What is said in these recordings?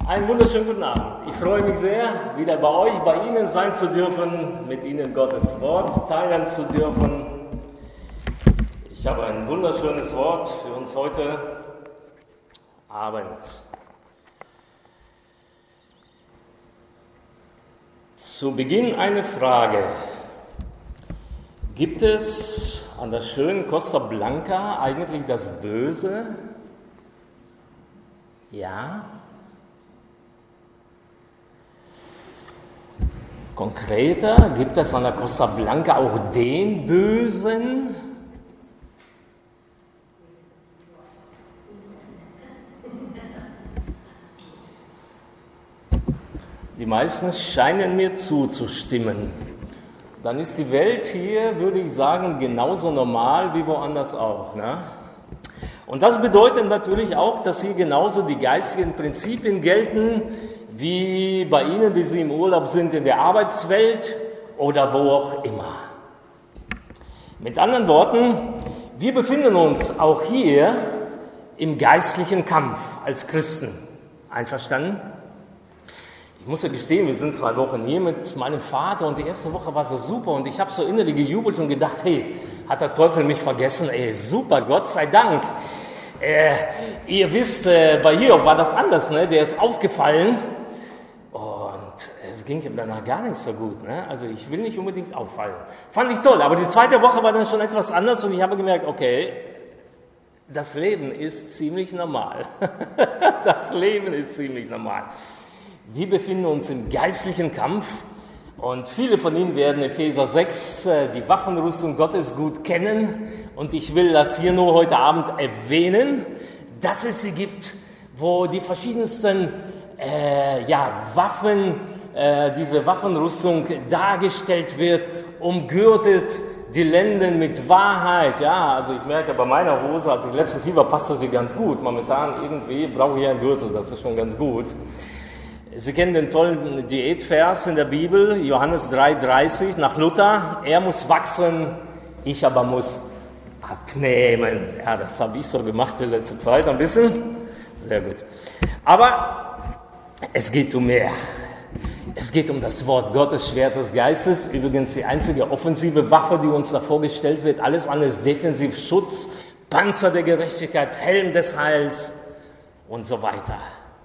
Einen wunderschönen guten Abend. Ich freue mich sehr, wieder bei euch, bei Ihnen sein zu dürfen, mit Ihnen Gottes Wort teilen zu dürfen. Ich habe ein wunderschönes Wort für uns heute Abend. Zu Beginn eine Frage. Gibt es an der schönen Costa Blanca eigentlich das Böse? Ja? Konkreter, gibt es an der Costa Blanca auch den Bösen? Die meisten scheinen mir zuzustimmen. Dann ist die Welt hier, würde ich sagen, genauso normal wie woanders auch. Ne? Und das bedeutet natürlich auch, dass hier genauso die geistigen Prinzipien gelten, wie bei Ihnen, wie Sie im Urlaub sind, in der Arbeitswelt oder wo auch immer. Mit anderen Worten, wir befinden uns auch hier im geistlichen Kampf als Christen. Einverstanden? Ich muss ja gestehen, wir sind 2 Wochen hier mit meinem Vater und die erste Woche war so super und ich habe so innerlich gejubelt und gedacht, hey, hat der Teufel mich vergessen? Ey, super, Gott sei Dank. Ihr wisst, bei Hiob war das anders, ne? Der ist aufgefallen. Und es ging ihm danach gar nicht so gut. Ne? Also ich will nicht unbedingt auffallen. Fand ich toll, aber die zweite Woche war dann schon etwas anders und ich habe gemerkt, okay, das Leben ist ziemlich normal. Das Leben ist ziemlich normal. Wir befinden uns im geistlichen Kampf und viele von Ihnen werden Epheser 6, die Waffenrüstung Gottes, gut kennen. Und ich will das hier nur heute Abend erwähnen, dass es sie gibt, wo die verschiedensten Waffen, diese Waffenrüstung dargestellt wird, umgürtet die Lenden mit Wahrheit. Ja, also ich merke bei meiner Hose, als ich letztens hier war, passt das hier ganz gut. Momentan irgendwie brauche ich einen Gürtel, das ist schon ganz gut. Sie kennen den tollen Diätvers in der Bibel, Johannes 3,30, nach Luther. Er muss wachsen, ich aber muss abnehmen. Ja, das habe ich so gemacht in letzter Zeit ein bisschen. Sehr gut. Aber es geht um mehr. Es geht um das Wort Gottes, Schwert des Geistes. Übrigens die einzige offensive Waffe, die uns da vorgestellt wird. Alles andere ist Defensivschutz, Panzer der Gerechtigkeit, Helm des Heils und so weiter.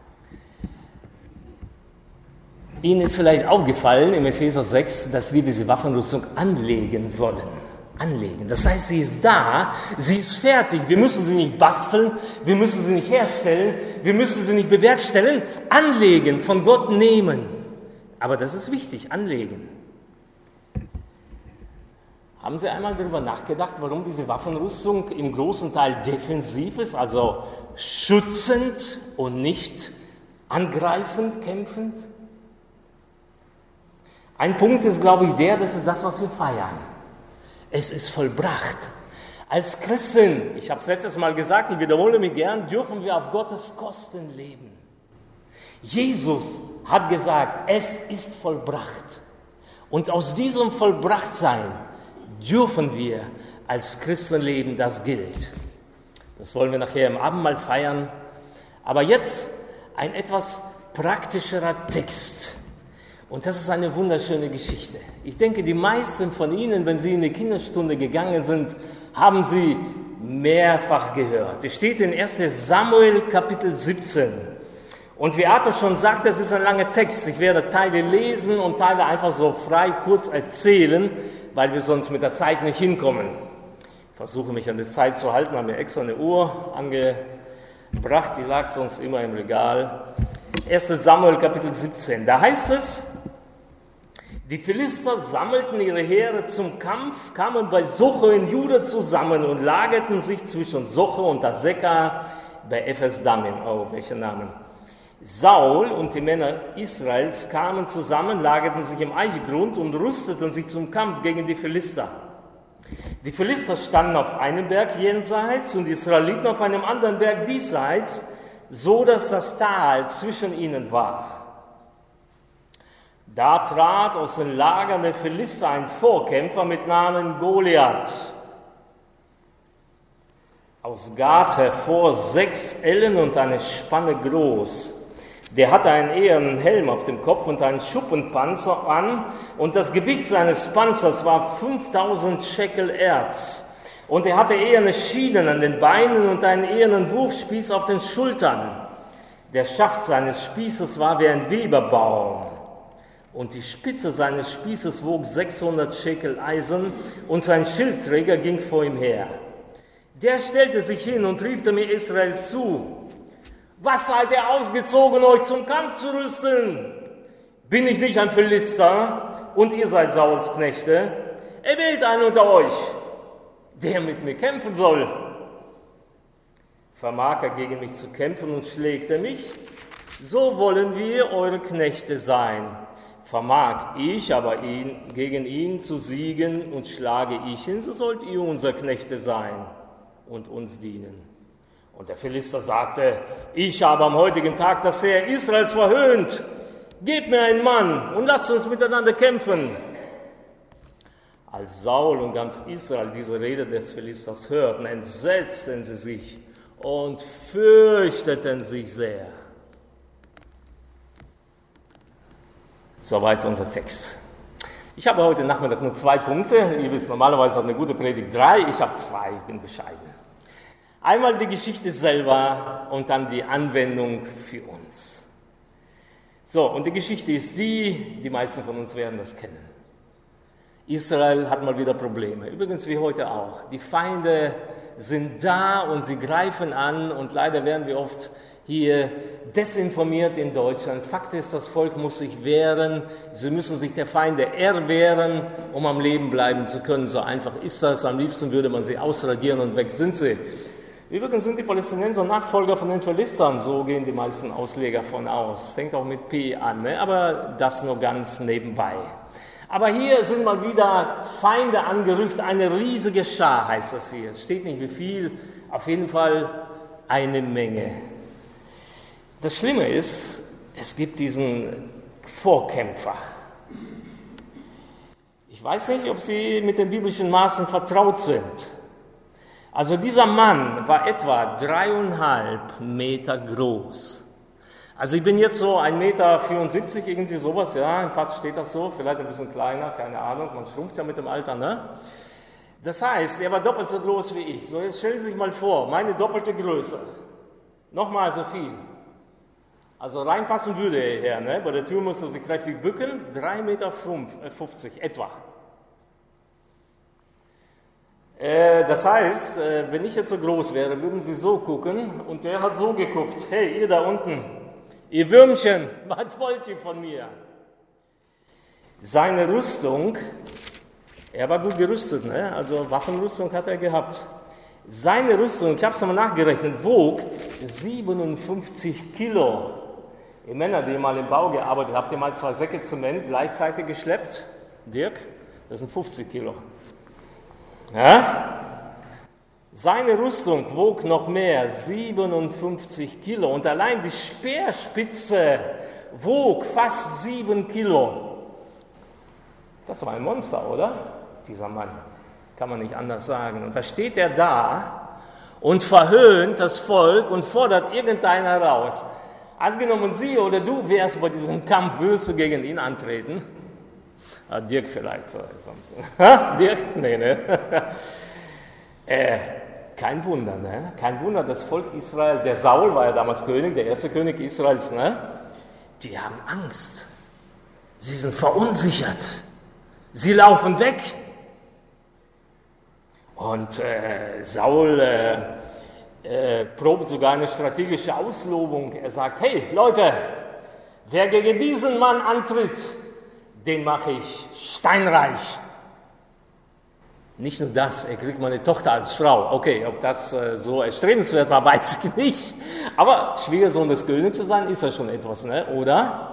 Ihnen ist vielleicht aufgefallen im Epheser 6, dass wir diese Waffenrüstung anlegen sollen. Anlegen. Das heißt, sie ist da, sie ist fertig. Wir müssen sie nicht basteln, wir müssen sie nicht herstellen, wir müssen sie nicht bewerkstelligen. Anlegen, von Gott nehmen. Aber das ist wichtig, anlegen. Haben Sie einmal darüber nachgedacht, warum diese Waffenrüstung im großen Teil defensiv ist, also schützend und nicht angreifend, kämpfend? Ein Punkt ist, glaube ich, das ist das, was wir feiern. Es ist vollbracht. Als Christen, ich habe es letztes Mal gesagt, ich wiederhole mich gern, dürfen wir auf Gottes Kosten leben. Jesus hat gesagt, es ist vollbracht. Und aus diesem Vollbrachtsein dürfen wir als Christen leben, das gilt. Das wollen wir nachher im Abendmahl feiern. Aber jetzt ein etwas praktischerer Text. Und das ist eine wunderschöne Geschichte. Ich denke, die meisten von Ihnen, wenn Sie in die Kinderstunde gegangen sind, haben sie mehrfach gehört. Es steht in 1. Samuel Kapitel 17. Und wie Arthur schon sagte, es ist ein langer Text. Ich werde Teile lesen und Teile einfach so frei kurz erzählen, weil wir sonst mit der Zeit nicht hinkommen. Ich versuche mich an die Zeit zu halten, habe mir extra eine Uhr angebracht, die lag sonst immer im Regal. 1. Samuel Kapitel 17, da heißt es, die Philister sammelten ihre Heere zum Kampf, kamen bei Soche in Juda zusammen und lagerten sich zwischen Soche und Azekah bei Ephes-Dammim. Oh, welcher Name. Saul und die Männer Israels kamen zusammen, lagerten sich im Eichgrund und rüsteten sich zum Kampf gegen die Philister. Die Philister standen auf einem Berg jenseits und die Israeliten auf einem anderen Berg diesseits, so dass das Tal zwischen ihnen war. Da trat aus den Lagern der Philister ein Vorkämpfer mit Namen Goliath aus Gath hervor, 6 Ellen und eine Spanne groß. Der hatte einen ehernen Helm auf dem Kopf und einen Schuppenpanzer an, und das Gewicht seines Panzers war 5000 Schekel Erz. Und er hatte eherne Schienen an den Beinen und einen ehernen Wurfspieß auf den Schultern. Der Schaft seines Spießes war wie ein Weberbaum, und die Spitze seines Spießes wog 600 Schekel Eisen, und sein Schildträger ging vor ihm her. Der stellte sich hin und rief dem Israel zu: Was seid ihr ausgezogen, euch zum Kampf zu rüsten? Bin ich nicht ein Philister, und ihr seid Sauls Knechte? Erwählt einen unter euch, der mit mir kämpfen soll. Vermag er gegen mich zu kämpfen und schlägt er mich, so wollen wir eure Knechte sein. Vermag ich aber gegen ihn zu siegen und schlage ich ihn, so sollt ihr unser Knechte sein und uns dienen. Und der Philister sagte: Ich habe am heutigen Tag das Heer Israels verhöhnt. Gebt mir einen Mann und lasst uns miteinander kämpfen. Als Saul und ganz Israel diese Rede des Philisters hörten, entsetzten sie sich und fürchteten sich sehr. Soweit unser Text. Ich habe heute Nachmittag nur 2 Punkte. Ihr wisst, normalerweise hat eine gute Predigt 3. Ich habe 2, bin bescheiden. Einmal die Geschichte selber und dann die Anwendung für uns. So, und die Geschichte ist die meisten von uns werden das kennen. Israel hat mal wieder Probleme, übrigens wie heute auch. Die Feinde sind da und sie greifen an, und leider werden wir oft hier desinformiert in Deutschland. Fakt ist, das Volk muss sich wehren, sie müssen sich der Feinde erwehren, um am Leben bleiben zu können. So einfach ist das, am liebsten würde man sie ausradieren und weg sind sie. Übrigens sind die Palästinenser Nachfolger von den Philistern, so gehen die meisten Ausleger von aus. Fängt auch mit P an, ne? Aber das nur ganz nebenbei. Aber hier sind mal wieder Feinde angerückt, eine riesige Schar heißt das hier. Es steht nicht wie viel, auf jeden Fall eine Menge. Das Schlimme ist, es gibt diesen Vorkämpfer. Ich weiß nicht, ob Sie mit den biblischen Maßen vertraut sind. Also dieser Mann war etwa 3,5 Meter groß. Also ich bin jetzt so 1,74 Meter, irgendwie sowas, ja, im Pass steht das so, vielleicht ein bisschen kleiner, keine Ahnung, man schrumpft ja mit dem Alter, ne? Das heißt, er war doppelt so groß wie ich. So, jetzt stellen Sie sich mal vor, meine doppelte Größe, nochmal so viel. Also reinpassen würde er her, ne? Bei der Tür muss er sich kräftig bücken, 3,50 Meter etwa. Das heißt, wenn ich jetzt so groß wäre, würden Sie so gucken, und der hat so geguckt: Hey, ihr da unten, ihr Würmchen, was wollt ihr von mir? Seine Rüstung, er war gut gerüstet, ne? Also Waffenrüstung hat er gehabt. Seine Rüstung, ich habe es mal nachgerechnet, wog 57 Kilo. Ihr Männer, die mal im Bau gearbeitet habt, ihr mal 2 Säcke Zement gleichzeitig geschleppt? Dirk, das sind 50 Kilo. Ja? Seine Rüstung wog noch mehr, 57 Kilo. Und allein die Speerspitze wog fast 7 Kilo. Das war ein Monster, oder? Dieser Mann. Kann man nicht anders sagen. Und da steht er da und verhöhnt das Volk und fordert irgendeiner raus. Angenommen, Sie oder du wärst bei diesem Kampf, würdest du gegen ihn antreten? Dirk vielleicht. So. Dirk? Nee, ne? Kein Wunder, ne? Kein Wunder, das Volk Israel, der Saul war ja damals König, der erste König Israels, ne? Die haben Angst. Sie sind verunsichert. Sie laufen weg. Und Saul probt sogar eine strategische Auslobung. Er sagt: Hey, Leute, wer gegen diesen Mann antritt, den mache ich steinreich. Nicht nur das, er kriegt meine Tochter als Frau. Okay, ob das so erstrebenswert war, weiß ich nicht. Aber Schwiegersohn des Königs zu sein, ist ja schon etwas, ne? Oder?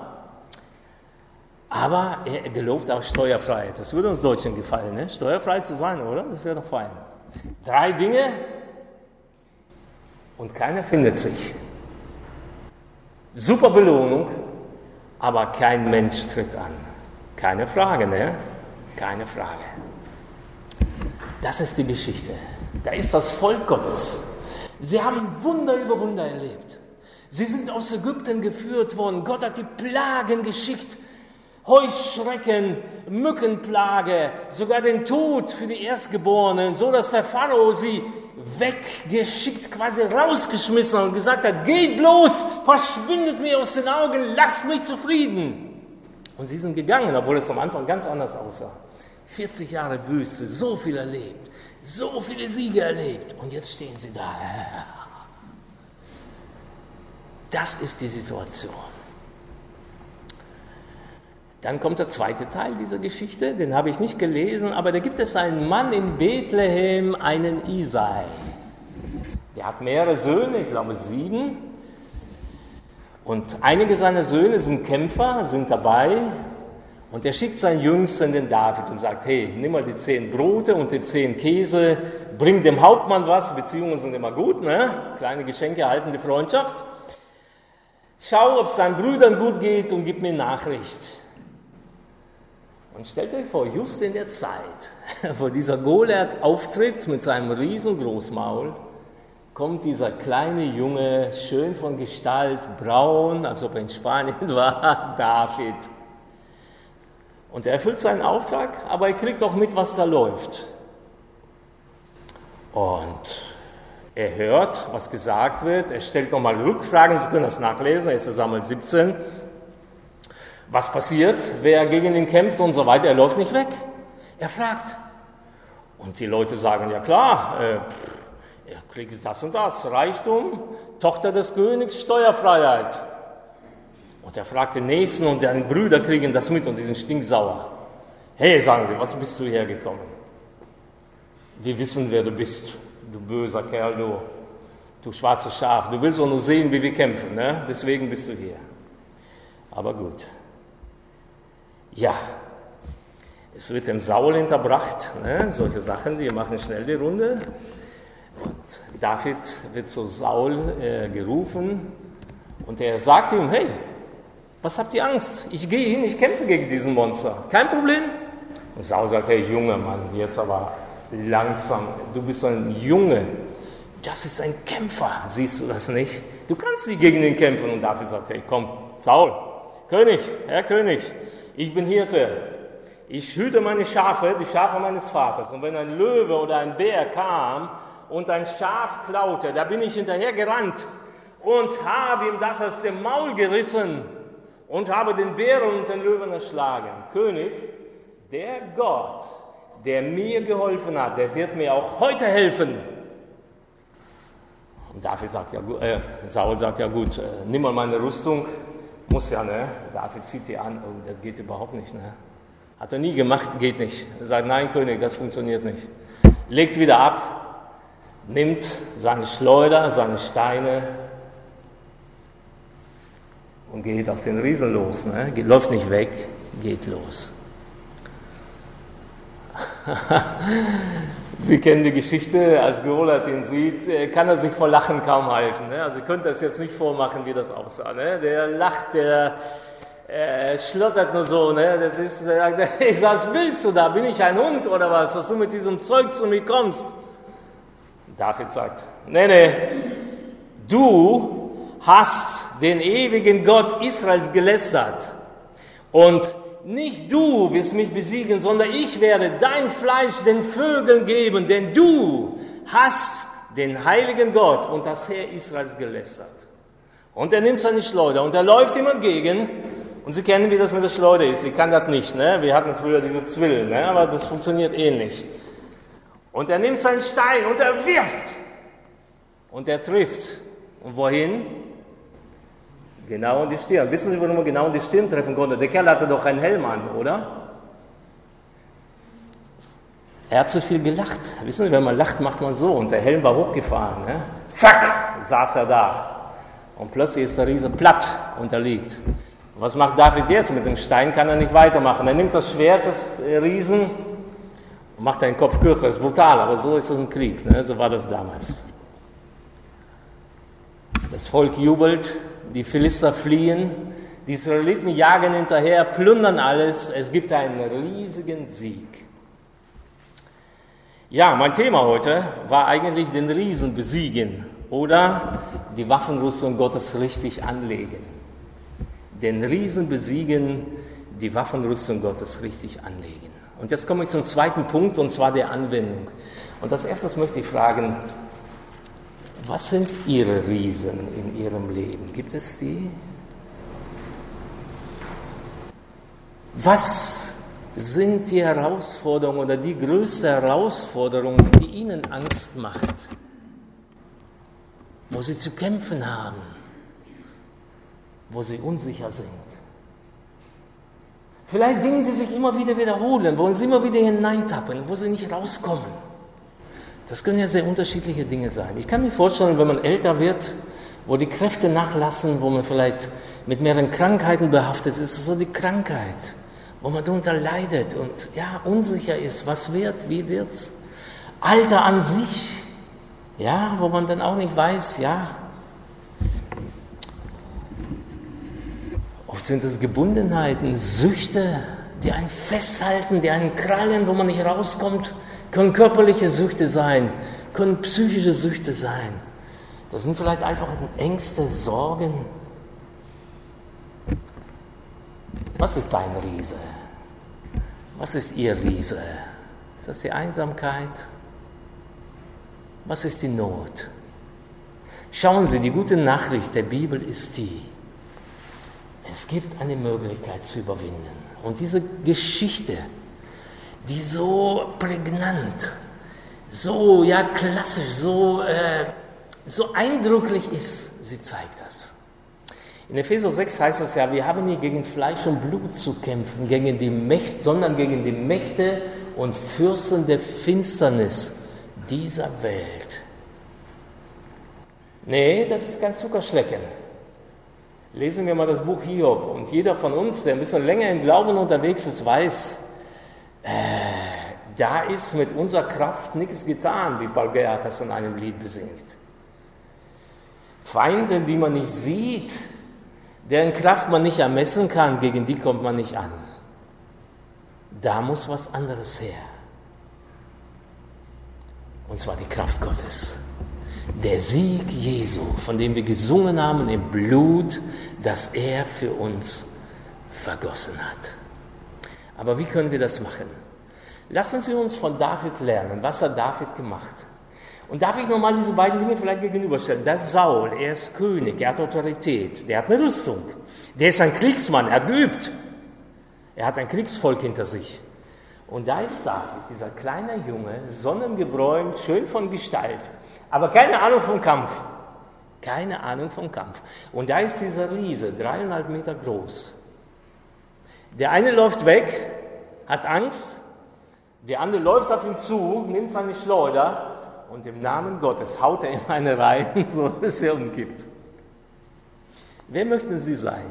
Aber er gelobt auch Steuerfreiheit. Das würde uns Deutschen gefallen, ne? Steuerfrei zu sein, oder? Das wäre doch fein. 3 Dinge und keiner findet sich. Super Belohnung, aber kein Mensch tritt an. Keine Frage, ne? Keine Frage. Das ist die Geschichte. Da ist das Volk Gottes. Sie haben Wunder über Wunder erlebt. Sie sind aus Ägypten geführt worden. Gott hat die Plagen geschickt. Heuschrecken, Mückenplage, sogar den Tod für die Erstgeborenen, so dass der Pharao sie weggeschickt, quasi rausgeschmissen und gesagt hat, geht bloß, verschwindet mir aus den Augen, lasst mich zufrieden. Und sie sind gegangen, obwohl es am Anfang ganz anders aussah. 40 Jahre Wüste, so viel erlebt, so viele Siege erlebt und jetzt stehen sie da. Das ist die Situation. Dann kommt der zweite Teil dieser Geschichte, den habe ich nicht gelesen, aber da gibt es einen Mann in Bethlehem, einen Isai. Der hat mehrere Söhne, ich glaube 7. Und einige seiner Söhne sind Kämpfer, sind dabei. Und er schickt seinen Jüngsten, den David, und sagt, hey, nimm mal die 10 Brote und die 10 Käse, bring dem Hauptmann was, Beziehungen sind immer gut, ne? Kleine Geschenke halten die Freundschaft. Schau, ob es deinen Brüdern gut geht und gib mir Nachricht. Und stellt euch vor, just in der Zeit, wo dieser Goliath auftritt mit seinem riesengroßen Maul, kommt dieser kleine Junge, schön von Gestalt, braun, als ob er in Spanien war, David. Und er erfüllt seinen Auftrag, aber er kriegt auch mit, was da läuft. Und er hört, was gesagt wird, er stellt nochmal Rückfragen, Sie können das nachlesen, 1. Samuel 17. Was passiert, wer gegen ihn kämpft und so weiter, er läuft nicht weg. Er fragt. Und die Leute sagen, ja klar, er kriegt das und das, Reichtum, Tochter des Königs, Steuerfreiheit. Und er fragt den Nächsten und deine Brüder kriegen das mit und die sind stinksauer. Hey, sagen sie, was bist du hergekommen? Wir wissen, wer du bist, du böser Kerl, du schwarzes Schaf. Du willst doch nur sehen, wie wir kämpfen, ne? Deswegen bist du hier. Aber gut. Ja, es wird dem Saul hinterbracht, ne? Solche Sachen, die machen schnell die Runde. Und David wird zu Saul gerufen und er sagt ihm, hey, was habt ihr Angst? Ich gehe hin, ich kämpfe gegen diesen Monster. Kein Problem. Und Saul sagt, hey, junger Mann, jetzt aber langsam. Du bist ein Junge. Das ist ein Kämpfer. Siehst du das nicht? Du kannst nicht gegen ihn kämpfen. Und David sagt, hey, komm, Saul, König, Herr König, ich bin Hirte. Ich hüte meine Schafe, die Schafe meines Vaters. Und wenn ein Löwe oder ein Bär kam und ein Schaf klaute, da bin ich hinterher gerannt und habe ihm das aus dem Maul gerissen und habe den Bären und den Löwen erschlagen. König, der Gott, der mir geholfen hat, der wird mir auch heute helfen. Und David sagt, ja, Saul sagt, ja gut, nimm mal meine Rüstung. Muss ja, ne? David zieht die an. Oh, das geht überhaupt nicht, ne? Hat er nie gemacht, geht nicht. Er sagt, nein, König, das funktioniert nicht. Legt wieder ab, nimmt seine Schleuder, seine Steine und geht auf den Riesen los. Ne? Läuft nicht weg, geht los. Sie kennen die Geschichte, als Goliath ihn sieht, kann er sich vor Lachen kaum halten. Ne? Also ihr könnt das jetzt nicht vormachen, wie das aussah. Ne? Der lacht, der schlottert nur so. Ne? Das ist, der sagt, ich sag, was willst du da? Bin ich ein Hund oder was, dass du mit diesem Zeug zu mir kommst? David sagt, nee, du hast den ewigen Gott Israels gelästert und nicht du wirst mich besiegen, sondern ich werde dein Fleisch den Vögeln geben, denn du hast den heiligen Gott und das Heer Israels gelästert. Und er nimmt seine Schleuder und er läuft ihm entgegen. Und Sie kennen, wie das mit der Schleuder ist. Ich kann das nicht, ne? Wir hatten früher diese Zwillen, ne? Aber das funktioniert ähnlich. Und er nimmt seinen Stein und er wirft. Und er trifft. Und wohin? Genau in die Stirn. Wissen Sie, warum er genau in die Stirn treffen konnte? Der Kerl hatte doch einen Helm an, oder? Er hat zu viel gelacht. Wissen Sie, wenn man lacht, macht man so. Und der Helm war hochgefahren. Ne? Zack, saß er da. Und plötzlich ist der Riese platt und er liegt. Und was macht David jetzt? Mit dem Stein kann er nicht weitermachen. Er nimmt das Schwert des Riesen und macht den Kopf kürzer. Das ist brutal, aber so ist es im Krieg. Ne? So war das damals. Das Volk jubelt, die Philister fliehen, die Israeliten jagen hinterher, plündern alles. Es gibt einen riesigen Sieg. Ja, mein Thema heute war eigentlich den Riesen besiegen. oder die Waffenrüstung Gottes richtig anlegen. Den Riesen besiegen, die Waffenrüstung Gottes richtig anlegen. Und jetzt komme ich zum zweiten Punkt, und zwar der Anwendung. Und als erstes möchte ich fragen, was sind Ihre Riesen in Ihrem Leben? Gibt es die? Was sind die Herausforderungen oder die größte Herausforderung, die Ihnen Angst macht? Wo Sie zu kämpfen haben? Wo Sie unsicher sind? Vielleicht Dinge, die sich immer wieder wiederholen, wo Sie immer wieder hineintappen, wo Sie nicht rauskommen. Das können ja sehr unterschiedliche Dinge sein. Ich kann mir vorstellen, wenn man älter wird, wo die Kräfte nachlassen, wo man vielleicht mit mehreren Krankheiten behaftet ist, so die Krankheit, wo man darunter leidet und ja, unsicher ist, was wird, wie wird's. Alter an sich, ja, wo man dann auch nicht weiß, ja. Oft sind es Gebundenheiten, Süchte, die einen festhalten, die einen krallen, wo man nicht rauskommt. Können körperliche Süchte sein, können psychische Süchte sein. Das sind vielleicht einfach Ängste, Sorgen. Was ist dein Riese? Was ist Ihr Riese? Ist das die Einsamkeit? Was ist die Not? Schauen Sie, die gute Nachricht der Bibel ist die: Es gibt eine Möglichkeit zu überwinden. Und diese Geschichte, die so prägnant, so ja klassisch, so eindrücklich ist, sie zeigt das. In Epheser 6 heißt es ja, wir haben nicht gegen Fleisch und Blut zu kämpfen, gegen die Mächte, sondern gegen die Mächte und Fürsten der Finsternis dieser Welt. Nee, das ist kein Zuckerschlecken. Lesen wir mal das Buch Hiob, und jeder von uns, der ein bisschen länger im Glauben unterwegs ist, weiß, da ist mit unserer Kraft nichts getan, wie Paul Gerhardt das in einem Lied besingt. Feinde, die man nicht sieht, deren Kraft man nicht ermessen kann, gegen die kommt man nicht an. Da muss was anderes her. Und zwar die Kraft Gottes. Der Sieg Jesu, von dem wir gesungen haben im Blut, das er für uns vergossen hat. Aber wie können wir das machen? Lassen Sie uns von David lernen. Was hat David gemacht? Und darf ich nochmal diese beiden Dinge vielleicht gegenüberstellen? Der Saul, er ist König, er hat Autorität, der hat eine Rüstung. Der ist ein Kriegsmann, er hat geübt. Er hat ein Kriegsvolk hinter sich. Und da ist David, dieser kleine Junge, sonnengebräunt, schön von Gestalt, aber keine Ahnung vom Kampf. Keine Ahnung vom Kampf. Und da ist dieser Riese, 3,5 Meter groß. Der eine läuft weg, hat Angst, der andere läuft auf ihn zu, nimmt seine Schleuder und im Namen Gottes haut er ihm eine rein, so dass er umkippt. Wer möchten Sie sein?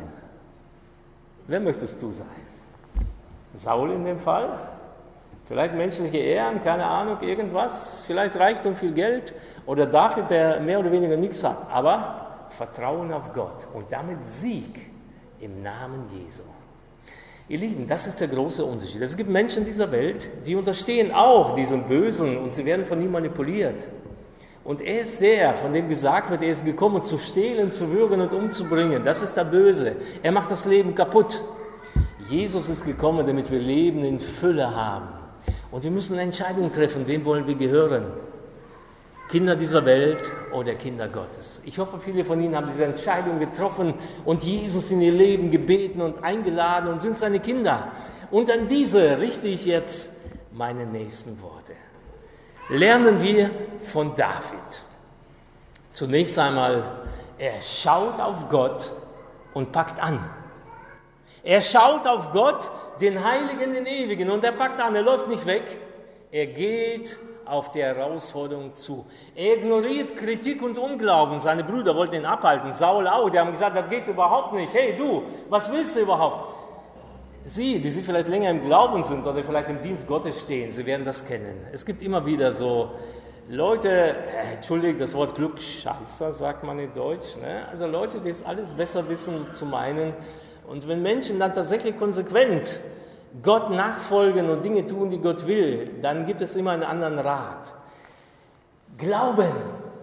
Wer möchtest du sein? Saul in dem Fall? Vielleicht menschliche Ehren, keine Ahnung, irgendwas, vielleicht Reichtum, viel Geld, oder David, der mehr oder weniger nichts hat, aber Vertrauen auf Gott und damit Sieg im Namen Jesu. Ihr Lieben, das ist der große Unterschied. Es gibt Menschen dieser Welt, die unterstehen auch diesem Bösen und sie werden von ihm manipuliert. Und er ist der, von dem gesagt wird, er ist gekommen, zu stehlen, zu würgen und umzubringen. Das ist der Böse. Er macht das Leben kaputt. Jesus ist gekommen, damit wir Leben in Fülle haben. Und wir müssen eine Entscheidung treffen, wem wollen wir gehören? Kinder dieser Welt oder Kinder Gottes. Ich hoffe, viele von Ihnen haben diese Entscheidung getroffen und Jesus in ihr Leben gebeten und eingeladen und sind seine Kinder. Und an diese richte ich jetzt meine nächsten Worte. Lernen wir von David. Zunächst einmal, er schaut auf Gott und packt an. Er schaut auf Gott, den Heiligen, den Ewigen, und er packt an, er läuft nicht weg. Er geht auf die Herausforderung zu. Er ignoriert Kritik und Unglauben. Seine Brüder wollten ihn abhalten, Saul auch, die haben gesagt, das geht überhaupt nicht. Hey du, was willst du überhaupt? Sie, die vielleicht länger im Glauben sind oder vielleicht im Dienst Gottes stehen, sie werden das kennen. Es gibt immer wieder so Leute, entschuldigt das Wort Klugscheißer, sagt man in Deutsch, ne? Also Leute, die es alles besser wissen zu meinen. Und wenn Menschen dann tatsächlich konsequent Gott nachfolgen und Dinge tun, die Gott will, dann gibt es immer einen anderen Rat. Glauben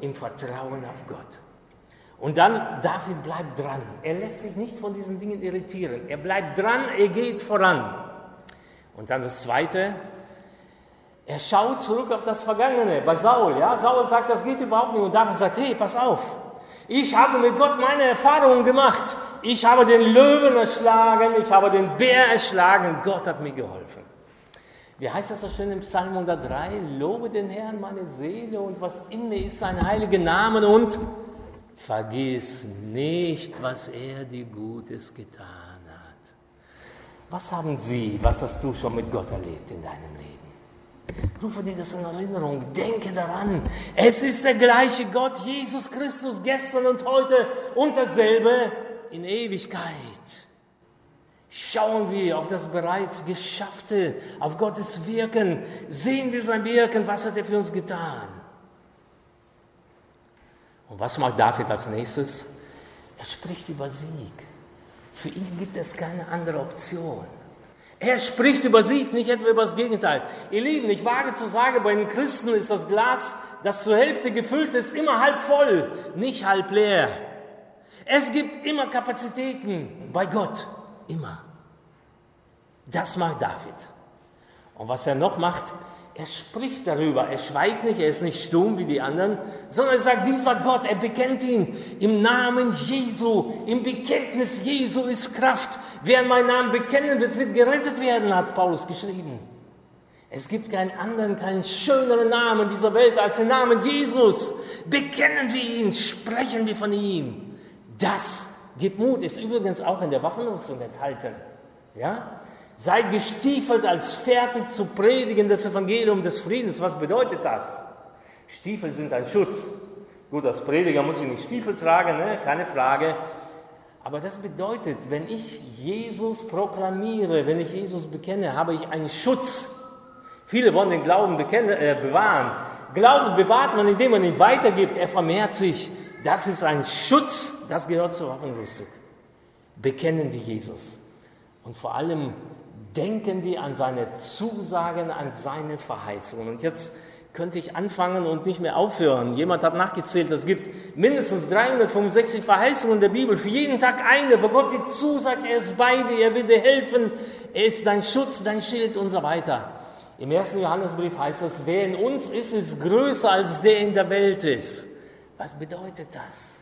im Vertrauen auf Gott. Und dann, David bleibt dran. Er lässt sich nicht von diesen Dingen irritieren. Er bleibt dran, er geht voran. Und dann das Zweite, er schaut zurück auf das Vergangene. Bei Saul, ja, Saul sagt, das geht überhaupt nicht. Und David sagt, hey, pass auf. Ich habe mit Gott meine Erfahrungen gemacht. Ich habe den Löwen erschlagen, ich habe den Bär erschlagen. Gott hat mir geholfen. Wie heißt das so schön im Psalm 103? Lobe den Herrn, meine Seele, und was in mir ist, sein heiliger Name, und vergiss nicht, was er dir Gutes getan hat. Was haben Sie, was hast du schon mit Gott erlebt in deinem Leben? Rufe dir das in Erinnerung, denke daran. Es ist der gleiche Gott, Jesus Christus, gestern und heute und dasselbe in Ewigkeit. Schauen wir auf das bereits Geschaffte, auf Gottes Wirken. Sehen wir sein Wirken, was hat er für uns getan? Und was macht David als nächstes? Er spricht über Sieg. Für ihn gibt es keine andere Option. Er spricht über Sieg, nicht etwa über das Gegenteil. Ihr Lieben, ich wage zu sagen, bei den Christen ist das Glas, das zur Hälfte gefüllt ist, immer halb voll, nicht halb leer. Es gibt immer Kapazitäten bei Gott, immer. Das macht David. Und was er noch macht, er spricht darüber, er schweigt nicht, er ist nicht stumm wie die anderen, sondern er sagt, dieser Gott, er bekennt ihn im Namen Jesu, im Bekenntnis Jesu ist Kraft. Wer an meinen Namen bekennen wird, wird gerettet werden, hat Paulus geschrieben. Es gibt keinen anderen, keinen schöneren Namen dieser Welt als den Namen Jesus. Bekennen wir ihn, sprechen wir von ihm. Das gibt Mut, ist übrigens auch in der Waffenrüstung enthalten. Ja? Seid gestiefelt, als fertig zu predigen das Evangelium des Friedens. Was bedeutet das? Stiefel sind ein Schutz. Gut, als Prediger muss ich nicht Stiefel tragen, ne? Keine Frage. Aber das bedeutet, wenn ich Jesus proklamiere, wenn ich Jesus bekenne, habe ich einen Schutz. Viele wollen den Glauben bewahren. Glauben bewahrt man, indem man ihn weitergibt. Er vermehrt sich. Das ist ein Schutz, das gehört zur Waffenrüstung. Bekennen wir Jesus. Und vor allem denken wir an seine Zusagen, an seine Verheißungen. Und jetzt könnte ich anfangen und nicht mehr aufhören. Jemand hat nachgezählt, es gibt mindestens 365 Verheißungen der Bibel, für jeden Tag eine, wo Gott dir zusagt, er ist bei dir, er will dir helfen, er ist dein Schutz, dein Schild und so weiter. Im 1. Johannesbrief heißt es, wer in uns ist, ist größer als der in der Welt ist. Was bedeutet das?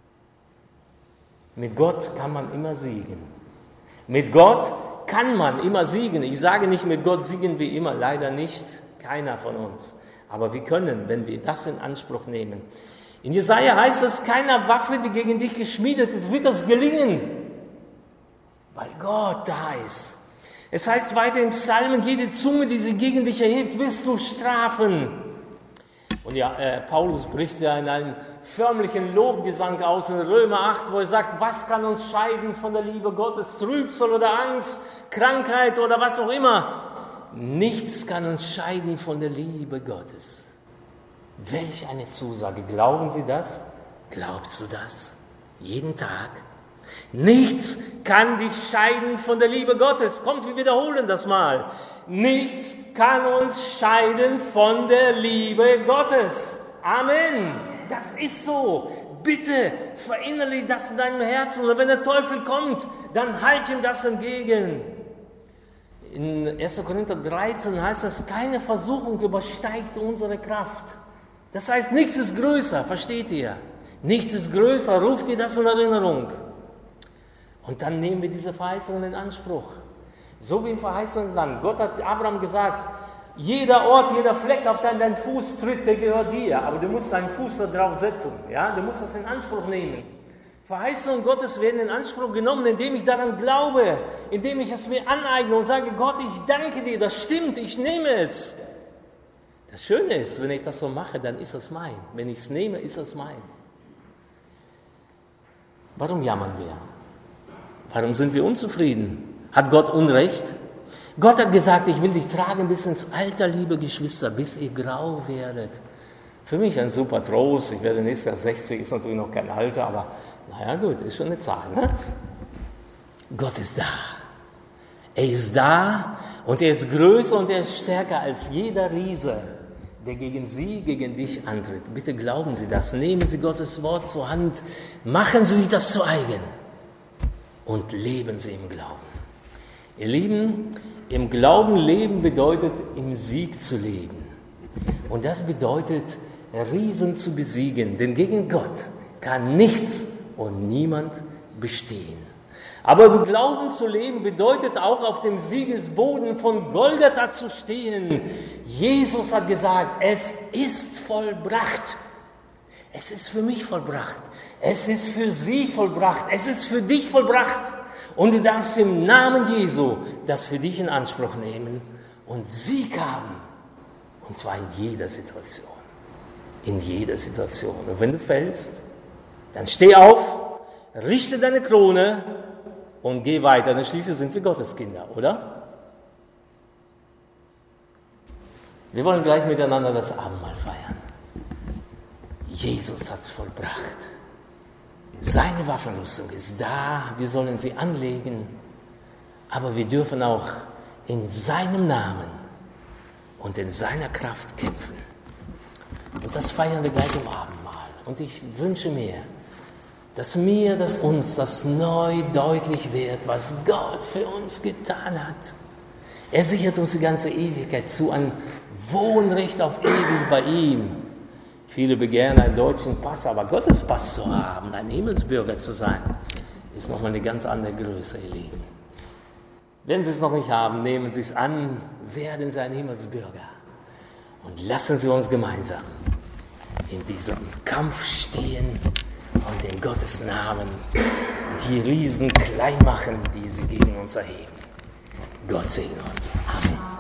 Mit Gott kann man immer siegen. Mit Gott kann man immer siegen. Ich sage nicht, mit Gott siegen wir immer, leider nicht, keiner von uns. Aber wir können, wenn wir das in Anspruch nehmen. In Jesaja heißt es, keiner Waffe, die gegen dich geschmiedet ist, wird das gelingen, weil Gott da ist. Es heißt weiter im Psalmen, jede Zunge, die sich gegen dich erhebt, wirst du strafen. Und ja, Paulus bricht ja in einem förmlichen Lobgesang aus in Römer 8, wo er sagt, was kann uns scheiden von der Liebe Gottes? Trübsal oder Angst, Krankheit oder was auch immer. Nichts kann uns scheiden von der Liebe Gottes. Welch eine Zusage. Glauben Sie das? Glaubst du das? Jeden Tag? Nichts kann dich scheiden von der Liebe Gottes. Kommt, wir wiederholen das mal. Nichts kann uns scheiden von der Liebe Gottes. Amen. Das ist so. Bitte verinnerliche das in deinem Herzen. Und wenn der Teufel kommt, dann halt ihm das entgegen. In 1. Korinther 13 heißt es, keine Versuchung übersteigt unsere Kraft. Das heißt, nichts ist größer, versteht ihr? Nichts ist größer, ruft ihr das in Erinnerung. Und dann nehmen wir diese Verheißungen in Anspruch. So wie im verheißenen Land. Gott hat Abraham gesagt, jeder Ort, jeder Fleck, auf den dein Fuß tritt, der gehört dir. Aber du musst deinen Fuß da drauf setzen. Ja? Du musst das in Anspruch nehmen. Verheißungen Gottes werden in Anspruch genommen, indem ich daran glaube, indem ich es mir aneigne und sage, Gott, ich danke dir, das stimmt, ich nehme es. Das Schöne ist, wenn ich das so mache, dann ist es mein. Wenn ich es nehme, ist es mein. Warum jammern wir? Warum sind wir unzufrieden? Hat Gott Unrecht? Gott hat gesagt, ich will dich tragen bis ins Alter, liebe Geschwister, bis ihr grau werdet. Für mich ein super Trost. Ich werde nächstes Jahr 60, ist natürlich noch kein Alter, aber naja gut, ist schon eine Zahl. Ne? Gott ist da. Er ist da und er ist größer und er ist stärker als jeder Riese. der gegen Sie, gegen dich antritt. Bitte glauben Sie das. Nehmen Sie Gottes Wort zur Hand. Machen Sie sich das zu eigen. Und leben Sie im Glauben. Ihr Lieben, im Glauben leben bedeutet, im Sieg zu leben. Und das bedeutet, Riesen zu besiegen. Denn gegen Gott kann nichts und niemand bestehen. Aber im Glauben zu leben bedeutet auch, auf dem Siegesboden von Golgatha zu stehen. Jesus hat gesagt, es ist vollbracht. Es ist für mich vollbracht. Es ist für Sie vollbracht. Es ist für dich vollbracht. Und du darfst im Namen Jesu das für dich in Anspruch nehmen und Sieg haben. Und zwar in jeder Situation. In jeder Situation. Und wenn du fällst, dann steh auf, richte deine Krone und geh weiter. Denn schließlich sind wir Gottes Kinder, oder? Wir wollen gleich miteinander das Abendmahl feiern. Jesus hat es vollbracht. Seine Waffenrüstung ist da, wir sollen sie anlegen, aber wir dürfen auch in seinem Namen und in seiner Kraft kämpfen. Und das feiern wir gleich im Abendmahl. Und ich wünsche mir, dass uns das neu deutlich wird, was Gott für uns getan hat. Er sichert uns die ganze Ewigkeit zu, ein Wohnrecht auf ewig bei ihm. Viele begehren einen deutschen Pass, aber Gottes Pass zu haben, ein Himmelsbürger zu sein, ist nochmal eine ganz andere Größe, ihr Lieben. Wenn Sie es noch nicht haben, nehmen Sie es an, werden Sie ein Himmelsbürger. Und lassen Sie uns gemeinsam in diesem Kampf stehen und in Gottes Namen die Riesen klein machen, die sie gegen uns erheben. Gott segne uns. Amen.